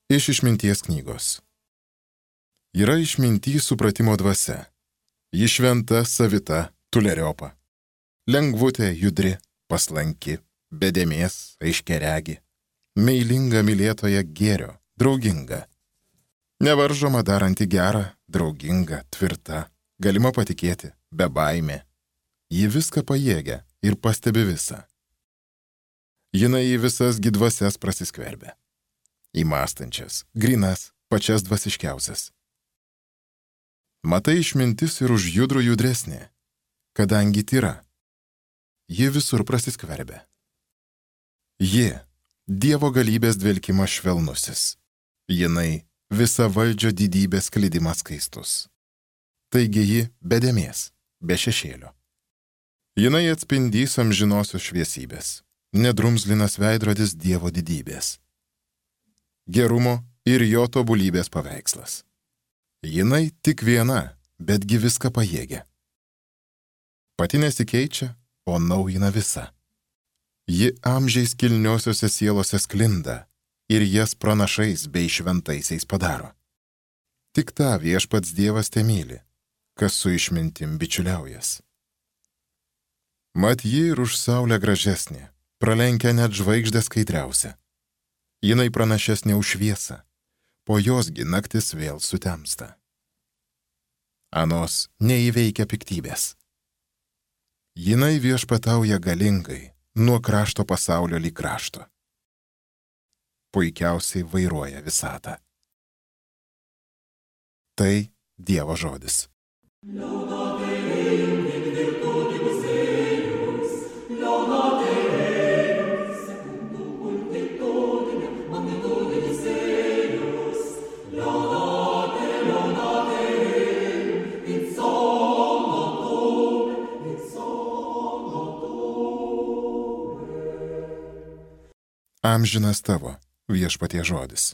Iš išminties knygos. Yra išmintys supratimo dvasia. Ji šventa, savita, tuleriopa. Lengvutė, judri, paslanki, be dėmės, aiškiaregi. Meilinga mylėtoja gėrio, drauginga. Nevaržoma daranti gerą, drauginga, tvirta. Galima patikėti, be baimė. Ji viską pajėgia ir pastebi visą. Jinai į visas dvasias prasiskverbia. Į mąstančias, grynas, pačias dvasiškiausias. Matai, išmintis ir už judrų judresnė, kadangi tyra. Ji visur prasiskverbia. Ji, Dievo galybės dvelkimas švelnusis. Jinai, visa valdžio didybės sklidimas skaistus. Taigi ji be dėmės, be šešėlio. Jinai atspindys amžinosios šviesybės, nedrumzlinas veidrodis Dievo didybės. Gerumo ir jo tobulybės paveikslas. Jinai tik viena, betgi viską pajėgia. Pati nesikeičia, o naujina visa. Ji amžiais kilniosiuose sielose sklinda ir jas pranašais bei šventaisiais padaro. Tik tą viešpats Dievas temyli, kas su išmintim bičiuliaujas. Mat ji ir už saulę gražesnė, pralenkia net žvaigždę skaidriausią. Jinai pranašesnė už šviesą, po josgi naktis vėl sutemsta. Anos neįveikia piktybės. Jinai viešpatauja galingai, nuo krašto pasaulio lyg krašto. Puikiausiai vairuoja visatą. Tai Dievo žodis. Amžinas tavo viešpatie žodis.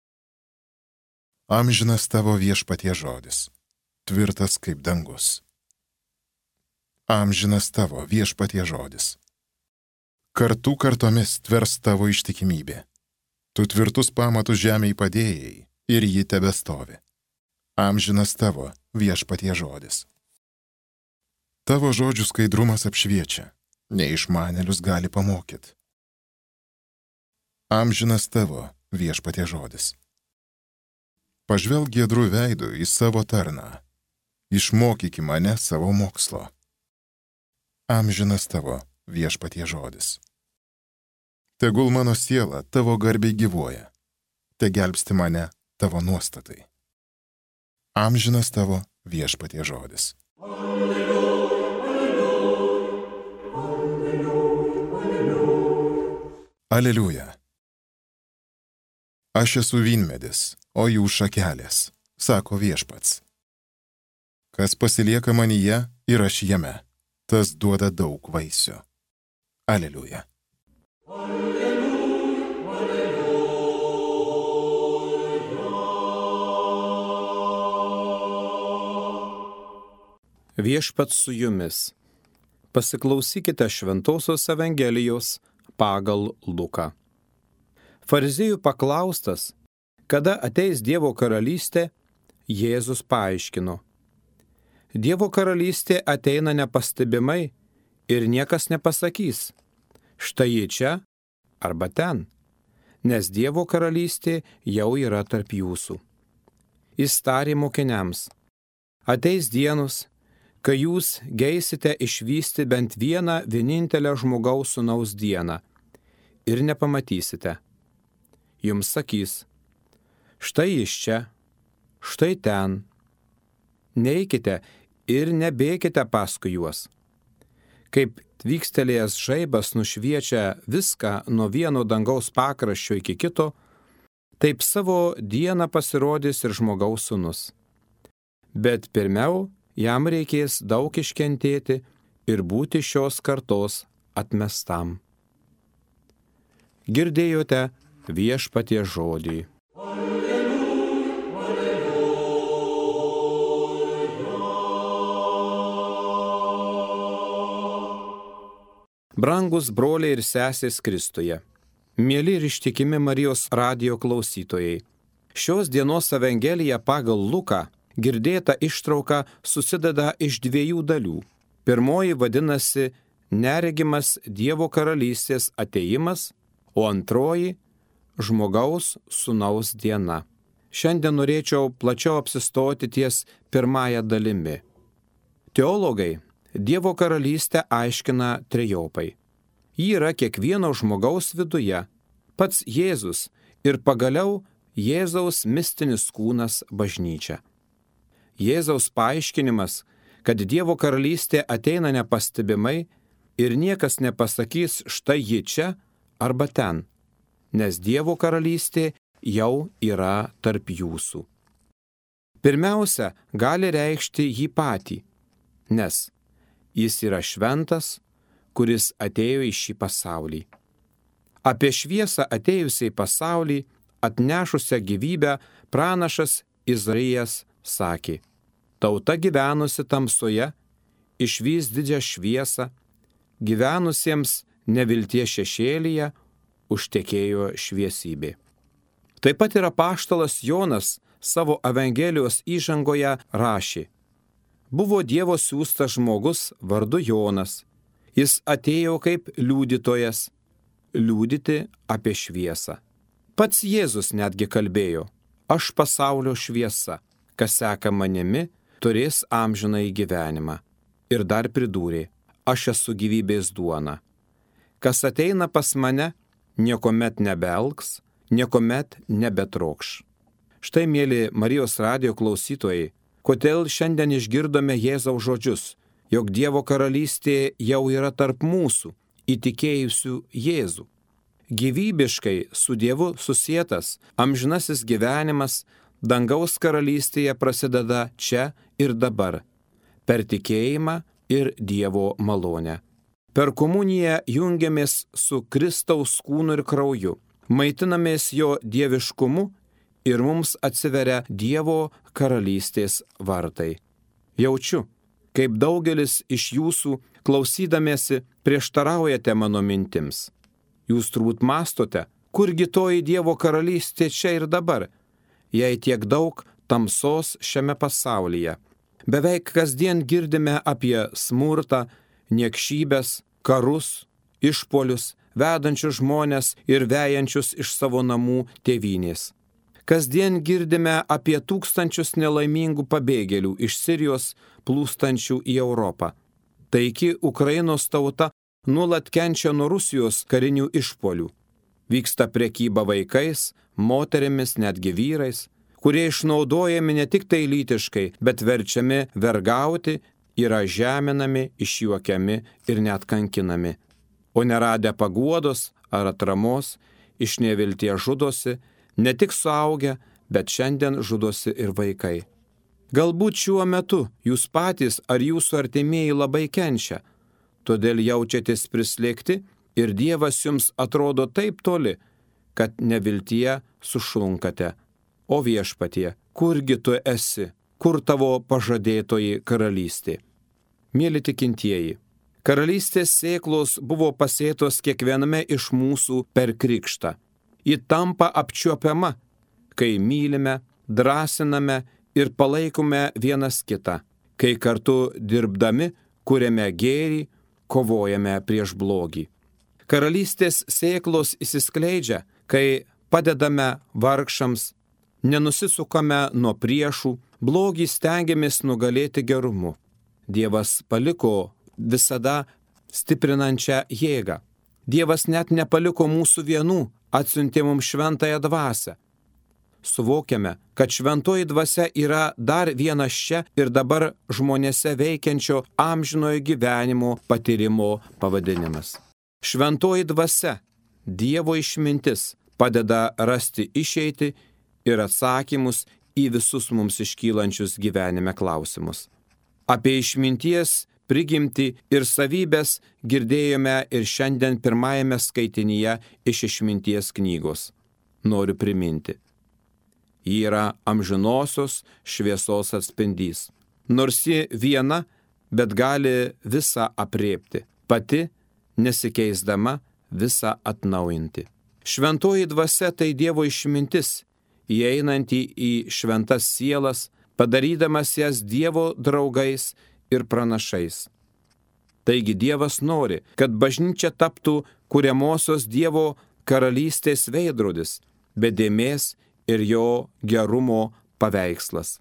Amžinas tavo viešpatie žodis, tvirtas kaip dangus. Amžinas tavo viešpatie žodis. Kartų kartomis tvers tavo ištikimybė. Tu tvirtus pamatus žemėj padėjai ir ji tebestovi. Amžinas tavo viešpatie žodis. Tavo žodžių skaidrumas apšviečia, neišmanėlius gali pamokyti. Amžinas tavo viešpatie žodis. Pažvelk giedrų veidų į savo tarną. Išmokyk mane savo mokslo. Amžinas tavo viešpatie žodis. Tegul mano siela tavo garbiai gyvuoja. Te gelbsti mane tavo nuostatai. Amžinas tavo viešpatie žodis. Aleliuja. Aš esu vynmedis, o jų šakelės, sako viešpats. Kas pasilieka manyje ir aš jame, tas duoda daug vaisių. Aleliuja. Viešpats su jumis. Pasiklausykite Šventosios Evangelijos pagal Luką. Fariziejų paklaustas, kada ateis Dievo karalystė, Jėzus paaiškino. Dievo karalystė ateina nepastebimai ir niekas nepasakys, štai ji čia arba ten, nes Dievo karalystė jau yra tarp jūsų. Jis tarė mokiniams, ateis dienos, kai jūs geisite išvysti bent vieną vienintelę žmogaus sūnaus dieną ir nepamatysite. Jums sakys, štai jis čia, štai ten. Neikite ir nebėkite paskui juos. Kaip tvykstelėjęs žaibas nušviečia viską nuo vieno dangaus pakraščio iki kito, taip savo dieną pasirodys ir žmogaus sūnus. Bet pirmiau jam reikės daug iškentėti ir būti šios kartos atmestam. Girdėjote viešpatie žodį. Brangus broliai ir sesės Kristuje, mieli ir ištikimi Marijos radijo klausytojai, Šios dienos Evangelija pagal Luką girdėta ištrauka susideda iš 2 dalių. Pirmoji vadinasi neregimas Dievo karalystės atėjimas, o antroji žmogaus sūnaus diena. Šiandien norėčiau plačiau apsistoti ties pirmąją dalimi. Teologai Dievo karalystę aiškina trejopai. Ji yra kiekvieno žmogaus viduje, pats Jėzus ir pagaliau Jėzaus mistinis kūnas bažnyčia. Jėzaus paaiškinimas, kad Dievo karalystė ateina nepastebimai ir niekas nepasakys štai ji čia arba ten, nes Dievo karalystė jau yra tarp jūsų. Pirmiausia, gali reikšti jį patį, nes jis yra šventas, kuris atėjo į šį pasaulį. Apie šviesą atėjusiai pasaulį, atnešusią gyvybę, pranašas Izaijas sakė: tauta gyvenusi tamsoje išvys didžią šviesą, gyvenusiems nevilties šešėlyje užtekėjo šviesybė. Taip pat ir apaštalas Jonas savo Evangelijos įžangoje rašė: buvo Dievo siųstas žmogus vardu Jonas. Jis atėjo kaip liudytojas, liudyti apie šviesą. Pats Jėzus netgi kalbėjo: aš pasaulio šviesa, kas seka manimi, turės amžinąjį gyvenimą. Ir dar pridūrė: aš esu gyvybės duona. Kas ateina pas mane, niekuomet nebelgs, niekuomet nebetrokš. Štai, mėly Marijos radijo klausytojai, kodėl šiandien išgirdome Jėzaus žodžius, jog Dievo karalystė jau yra tarp mūsų, įtikėjusių Jėzų. Gyvybiškai su Dievu susietas amžinasis gyvenimas dangaus karalystėje prasideda čia ir dabar, per tikėjimą ir Dievo malonę. Per komuniją jungiamės su Kristaus kūnu ir krauju, maitinamės jo dieviškumu ir mums atsiveria Dievo karalystės vartai. Jaučiu, kaip daugelis iš jūsų klausydamiesi prieštaraujate mano mintims. Jūs turbūt mąstote, kurgi toji Dievo karalystė čia ir dabar, jei tiek daug tamsos šiame pasaulyje. Beveik kasdien girdime apie smurtą, niekšybės, karus, išpuolius, vedančius žmonės ir vejančius iš savo namų tėvynės. Kasdien girdime apie tūkstančius nelaimingų pabėgėlių iš Sirijos plūstančių į Europą. Taiki Ukrainos tauta nuolat kenčia nuo Rusijos karinių išpuolių. Vyksta prekyba vaikais, moterimis, netgi vyrais, kurie išnaudojami ne tik tai lytiškai, bet verčiami vergauti, yra žeminami, išjuokiami ir net kankinami. O neradę paguodos ar atramos, iš nevilties žudosi, ne tik suaugę, bet šiandien žudosi ir vaikai. Galbūt šiuo metu jūs patys ar jūsų artimieji labai kenčia, todėl jaučiatės prislėgti ir Dievas jums atrodo taip toli, kad neviltyje sušlunkate. O Viešpatie, kurgi tu esi, kur tavo pažadėtoji karalystė? Mėly tikintieji, karalystės sėklos buvo pasėtos kiekviename iš mūsų per krikštą. Ji tampa apčiuopiama, kai mylime, drąsiname ir palaikome vienas kitą, kai kartu dirbdami kuriame gėrį, kovojame prieš blogį. Karalystės sėklos įsiskleidžia, kai padedame vargšams, nenusisukame nuo priešų, blogį stengiamės nugalėti gerumu. Dievas paliko visada stiprinančią jėgą. Dievas net nepaliko mūsų vienų, atsiuntė mums šventąją dvasią. Suvokiame, kad šventoji dvasia yra dar vienas čia ir dabar žmonėse veikiančio amžinojo gyvenimo patyrimo pavadinimas. Šventoji dvasia, Dievo išmintis, padeda rasti išeitį ir atsakymus į visus mums iškylančius gyvenime klausimus. Apie išminties prigimtį ir savybės girdėjome ir šiandien pirmajame skaitinyje iš išminties knygos. Noriu priminti. Ji yra amžinosios šviesos atspindys. Nors ji viena, bet gali visą aprėpti, pati nesikeisdama visą atnaujinti. Šventoji dvasia tai Dievo išmintis. įeinantį į šventas sielas, padarydamas jas Dievo draugais ir pranašais. Taigi Dievas nori, kad bažnyčia taptų kuriamosios Dievo karalystės veidrodis, be dėmės ir jo gerumo paveikslas.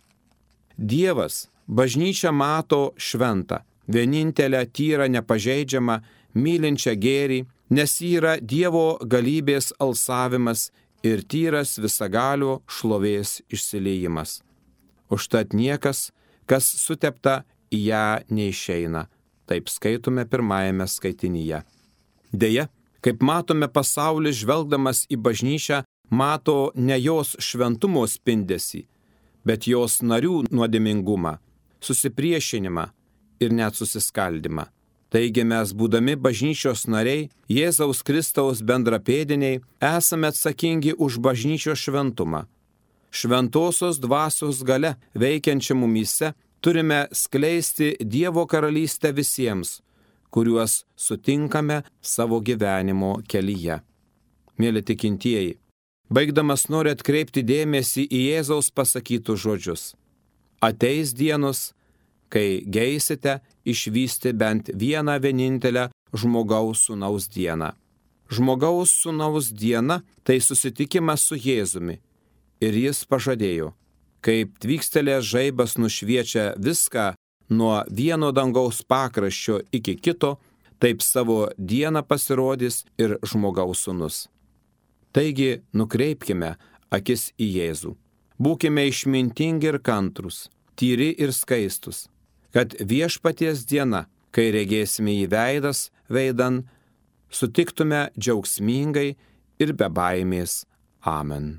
Dievas bažnyčią mato šventą, vienintelę tyrą nepažeidžiamą, mylinčią gėrį, nes yra Dievo galybės alsavimas ir tyras visagalio šlovės išsiliejimas. Užtat niekas, kas sutepta, į ją neišeina. Taip skaitome pirmajame skaitinyje. Deja, kaip matome, pasaulis žvelgdamas į bažnyčią mato ne jos šventumo spindesį, bet jos narių nuodėmingumą, susipriešinimą ir net susiskaldimą. Taigi mes, būdami bažnyčios nariai, Jėzaus Kristaus bendrapėdiniai, esame atsakingi už bažnyčios šventumą. Šventosios dvasios galia veikiančia mumyse turime skleisti Dievo karalystę visiems, kuriuos sutinkame savo gyvenimo kelyje. Mėly tikintieji, baigdamas noriu atkreipti dėmesį į Jėzaus pasakytus žodžius. Ateis dienos, kai geisite išvysti bent vieną vienintelę žmogaus sūnaus dieną. Žmogaus sūnaus diena tai susitikimas su Jėzumi. Ir jis pažadėjo, kaip tvykstelės žaibas nušviečia viską nuo vieno dangaus pakraščio iki kito, taip savo dieną pasirodys ir žmogaus sūnus. Taigi nukreipkime akis į Jėzų. Būkime išmintingi ir kantrus, tyri ir skaistus, kad viešpaties diena, kai regėsime jį veidas veidan, sutiktume džiaugsmingai ir be baimės. Amen.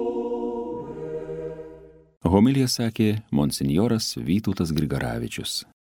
Homiliją sakė monsinjoras Vytautas Grigaravičius.